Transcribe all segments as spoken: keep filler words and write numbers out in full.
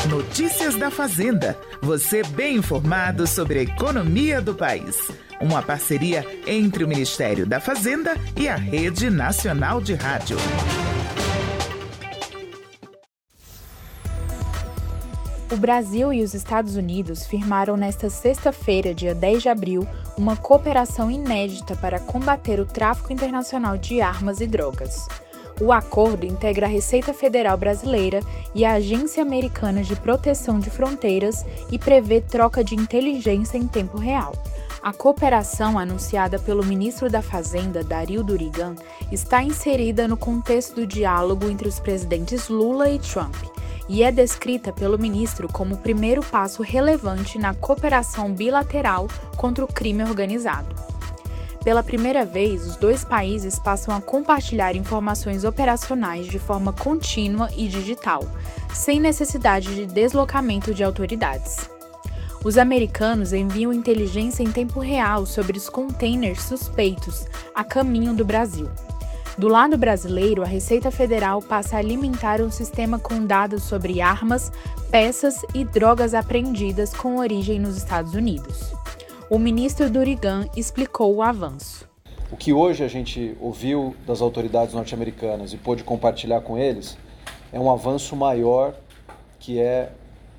Notícias da Fazenda. Você bem informado sobre a economia do país. Uma parceria entre o Ministério da Fazenda e a Rede Nacional de Rádio. O Brasil e os Estados Unidos firmaram nesta sexta-feira, dia dez de abril, uma cooperação inédita para combater o tráfico internacional de armas e drogas. O acordo integra a Receita Federal Brasileira e a Agência Americana de Proteção de Fronteiras e prevê troca de inteligência em tempo real. A cooperação, anunciada pelo ministro da Fazenda, Dario Durigan, está inserida no contexto do diálogo entre os presidentes Lula e Trump e é descrita pelo ministro como o primeiro passo relevante na cooperação bilateral contra o crime organizado. Pela primeira vez, os dois países passam a compartilhar informações operacionais de forma contínua e digital, sem necessidade de deslocamento de autoridades. Os americanos enviam inteligência em tempo real sobre os containers suspeitos a caminho do Brasil. Do lado brasileiro, a Receita Federal passa a alimentar um sistema com dados sobre armas, peças e drogas apreendidas com origem nos Estados Unidos. O ministro Durigan explicou o avanço. O que hoje a gente ouviu das autoridades norte-americanas e pôde compartilhar com eles é um avanço maior, que é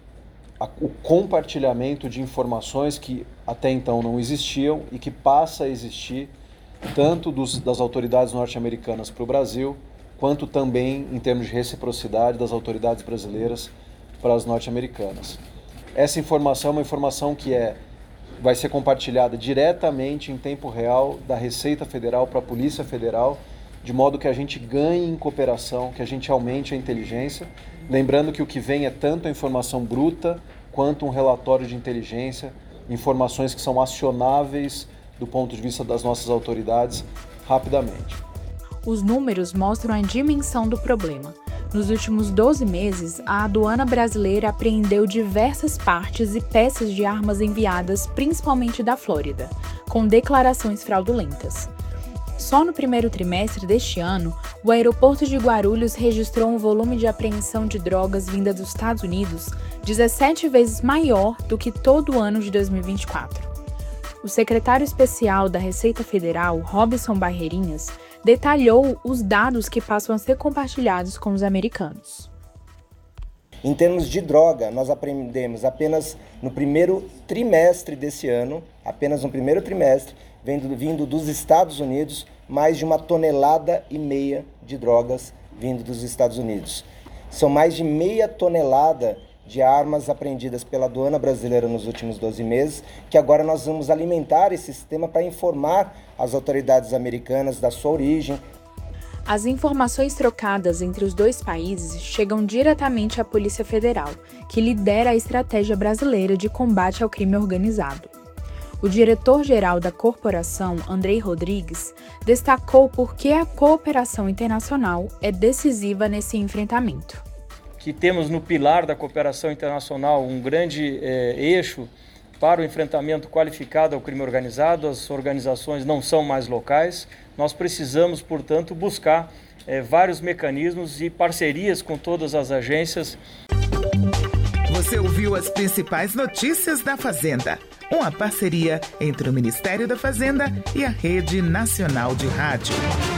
a, o compartilhamento de informações que até então não existiam e que passa a existir tanto dos, das autoridades norte-americanas para o Brasil, quanto também, em termos de reciprocidade, das autoridades brasileiras para as norte-americanas. Essa informação é uma informação que é, vai ser compartilhada diretamente em tempo real da Receita Federal para a Polícia Federal, de modo que a gente ganhe em cooperação, que a gente aumente a inteligência, lembrando que o que vem é tanto a informação bruta, quanto um relatório de inteligência, informações que são acionáveis do ponto de vista das nossas autoridades, rapidamente. Os números mostram a dimensão do problema. Nos últimos doze meses, a aduana brasileira apreendeu diversas partes e peças de armas enviadas principalmente da Flórida, com declarações fraudulentas. Só no primeiro trimestre deste ano, o aeroporto de Guarulhos registrou um volume de apreensão de drogas vinda dos Estados Unidos dezessete vezes maior do que todo o ano de dois mil e vinte e quatro. O secretário especial da Receita Federal, Robson Barreirinhas, detalhou os dados que passam a ser compartilhados com os americanos. Em termos de droga, nós apreendemos apenas no primeiro trimestre desse ano, apenas no primeiro trimestre, vindo, vindo dos Estados Unidos, mais de uma tonelada e meia de drogas vindo dos Estados Unidos. São mais de meia tonelada de armas apreendidas pela aduana brasileira nos últimos doze meses, que agora nós vamos alimentar esse sistema para informar as autoridades americanas da sua origem. As informações trocadas entre os dois países chegam diretamente à Polícia Federal, que lidera a estratégia brasileira de combate ao crime organizado. O diretor-geral da corporação, Andrei Rodrigues, destacou por que a cooperação internacional é decisiva nesse enfrentamento. Que temos no pilar da cooperação internacional um grande eh, eixo para o enfrentamento qualificado ao crime organizado. As organizações não são mais locais. Nós precisamos, portanto, buscar eh, vários mecanismos e parcerias com todas as agências. Você ouviu as principais notícias da Fazenda, uma parceria entre o Ministério da Fazenda e a Rede Nacional de Rádio.